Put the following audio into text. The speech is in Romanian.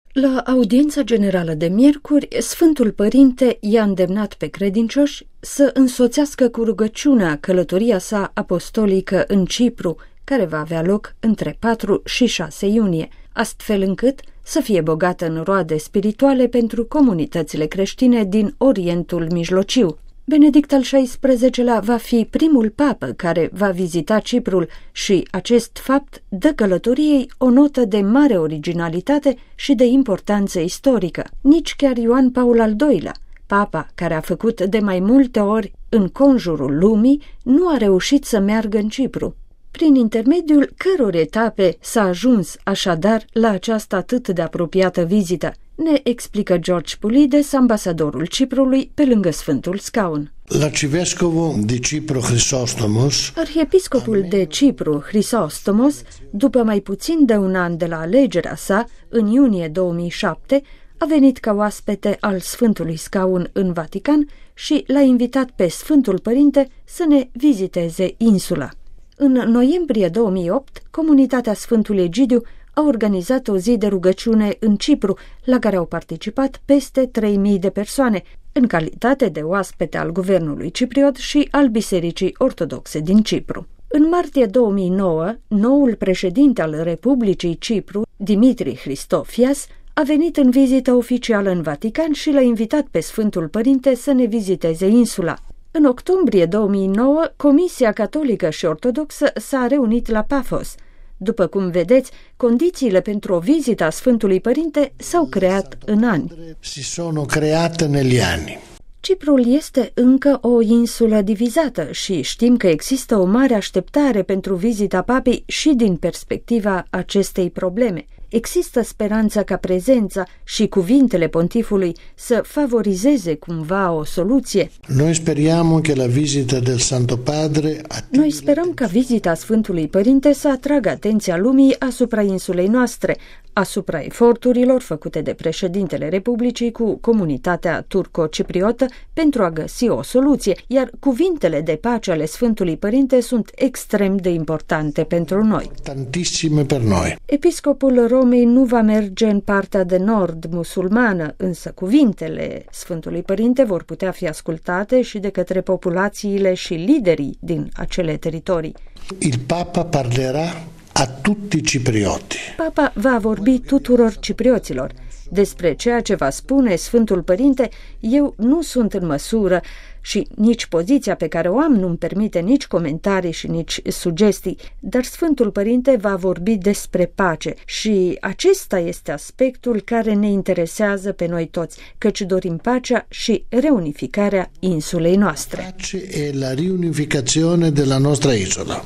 La audiența generală de miercuri, Sfântul Părinte i-a îndemnat pe credincioși să însoțească cu rugăciunea călătoria sa apostolică în Cipru, care va avea loc între 4 și 6 iunie, astfel încât să fie bogată în roade spirituale pentru comunitățile creștine din Orientul Mijlociu. Benedict al XVI-lea va fi primul papă care va vizita Ciprul și acest fapt dă călătoriei o notă de mare originalitate și de importanță istorică. Nici chiar Ioan Paul al II-lea, papa care a făcut de mai multe ori în conjurul lumii, nu a reușit să meargă în Cipru. Prin intermediul căror etape s-a ajuns așadar la această atât de apropiată vizită, ne explică George Pulides, ambasadorul Ciprului, pe lângă Sfântul Scaun. L'arcivescovo di Cipro Chrysostomos, Arhiepiscopul de Cipru, Chrysostomos, după mai puțin de un an de la alegerea sa, în iunie 2007, a venit ca oaspete al Sfântului Scaun în Vatican și l-a invitat pe Sfântul Părinte să ne viziteze insula. În noiembrie 2008, comunitatea Sfântului Egidiu a organizat o zi de rugăciune în Cipru, la care au participat peste 3.000 de persoane, în calitate de oaspete al guvernului cipriot și al Bisericii Ortodoxe din Cipru. În martie 2009, noul președinte al Republicii Cipru, Dimitri Christofias, a venit în vizită oficială în Vatican și l-a invitat pe Sfântul Părinte să ne viziteze insula. În octombrie 2009, Comisia Catolică și Ortodoxă s-a reunit la Paphos. După cum vedeți, condițiile pentru o vizită a Sfântului Părinte s-au creat în ani. si sono create negli anni. Ciprul este încă o insulă divizată și știm că există o mare așteptare pentru vizita papei și din perspectiva acestei probleme. Există speranța ca prezența și cuvintele pontifului să favorizeze cumva o soluție. Noi sperăm ca vizita Sfântului Părinte să atragă atenția lumii asupra insulei noastre, asupra eforturilor făcute de președintele Republicii cu comunitatea turco-cipriotă pentru a găsi o soluție, iar cuvintele de pace ale Sfântului Părinte sunt extrem de importante pentru noi. Tantissime per noi. Episcopul Romei nu va merge în partea de nord musulmană, însă cuvintele Sfântului Părinte vor putea fi ascultate și de către populațiile și liderii din acele teritorii. Il Papa parlerà a tutti i ciprioti. Papa va vorbi tuturor ciprioților. Despre ceea ce va spune Sfântul Părinte, eu nu sunt în măsură și nici poziția pe care o am nu-mi permite nici comentarii și nici sugestii, dar Sfântul Părinte va vorbi despre pace și acesta este aspectul care ne interesează pe noi toți, căci dorim pacea și reunificarea insulei noastre. Pace e la riunificazione della nostra isola.